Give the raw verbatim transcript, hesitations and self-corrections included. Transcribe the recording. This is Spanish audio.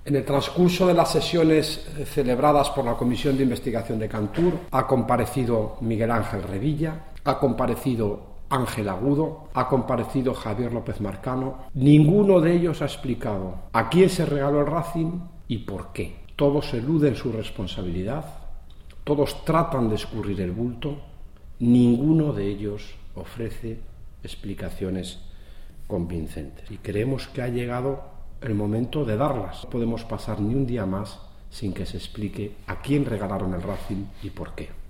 En el transcurso de las sesiones celebradas por la Comisión de Investigación de Cantur ha comparecido Miguel Ángel Revilla, ha comparecido Ángel Agudo, ha comparecido Javier López Marcano. Ninguno de ellos ha explicado a quién se regaló el Racing y por qué. Todos eluden su responsabilidad, todos tratan de escurrir el bulto, ninguno de ellos ofrece explicaciones convincentes. Y creemos que ha llegado el momento de darlas. No podemos pasar ni un día más sin que se explique a quién regalaron el Racing y por qué.